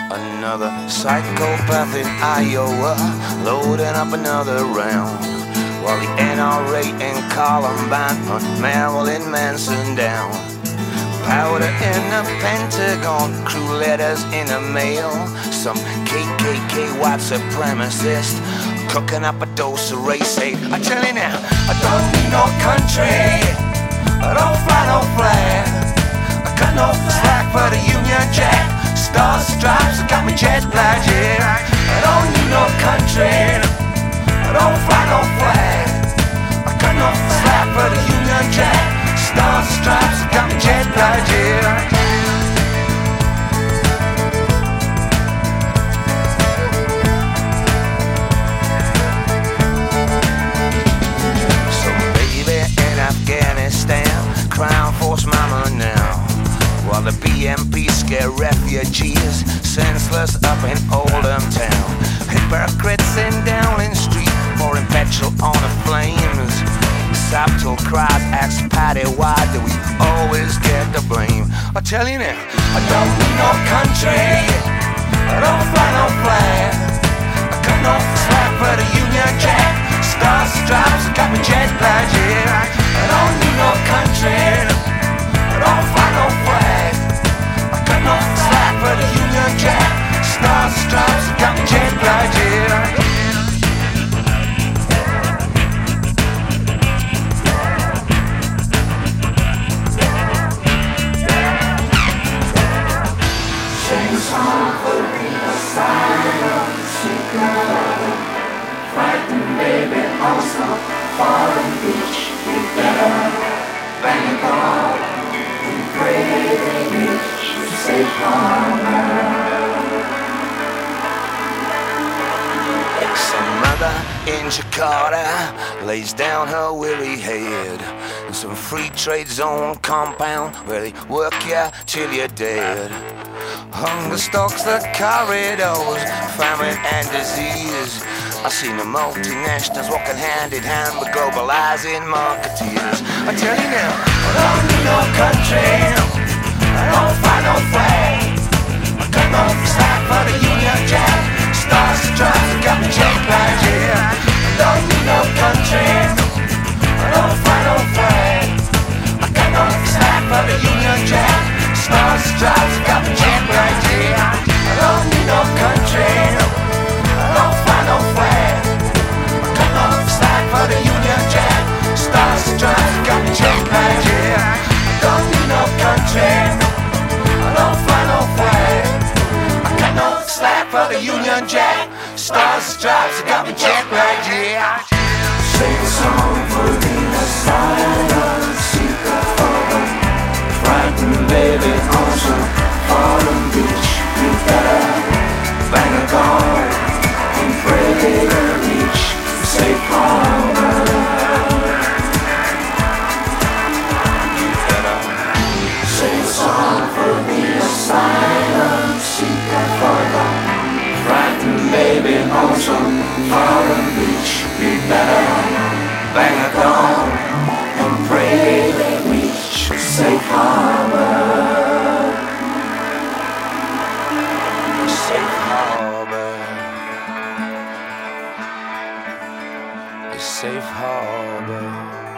Another psychopath in Iowa, loading up another round, while the NRA and Columbine hunt Marilyn Manson down. Powder in the Pentagon, crew letters in the mail. Some KKK white supremacist cooking up a dose of race hate. I tell you now, I don't need no country, I don't fly no flag, I got no slack for the Union Jack. Stars, stripes, got me jet black, yeah. I don't need no country, I don't fly no flag, I got no slack for the Union Jack. Stars, stripes, got me jet black, yeah. So baby in Afghanistan, Crown Force mama now, while the BMP scare refugees senseless up in Oldham town. Hypocrites in Downing Street, pouring petrol on the flames. Subtle cries ask Patty, why do we always get the blame? I tell you now, I don't need no country, I don't fly no flag, I got no slack for the Union Jack. Stars, stripes, got me jet black, yeah. I don't need no country, I don't fly no flag, I got no slack for the Union Jack. Stars, stripes, got me jet black, yeah. Frightened baby, also fallen beach. We better bang it on and pray they reach safe harbor. Some mother in Jakarta lays down her weary head in some free trade zone compound where they work you till you're dead. Hunger stalks the corridors, famine and disease. I seen the multinationals walking hand in hand with globalizing marketeers. I tell you now, I don't need no country, I don't fight no flag, I got no slack for the Union Jack. Stars, stripes, got me jet black, yeah. I don't need no country, I don't fight no flag, I got no slack for the Union Jack. Stars, stripes, got me jet black, yeah. I don't need no country, I don't fight no flag, I got no slack for the Union Jack. Stars, stripes, got me jet black, yeah. I don't need no country, I don't fight no flag, I got no slack for the Union Jack. Stars, stripes, got me jet black, yeah. Sing a song for the asylum seeker for frightened baby on some fallen beach. You better bang a gong and pray they reach safe harbor. You better sing a song for the asylum seeker for the frightened baby on some fallen beach. You better bang a gong and pray they reach safe harbor. Safe harbor. Safe harbor.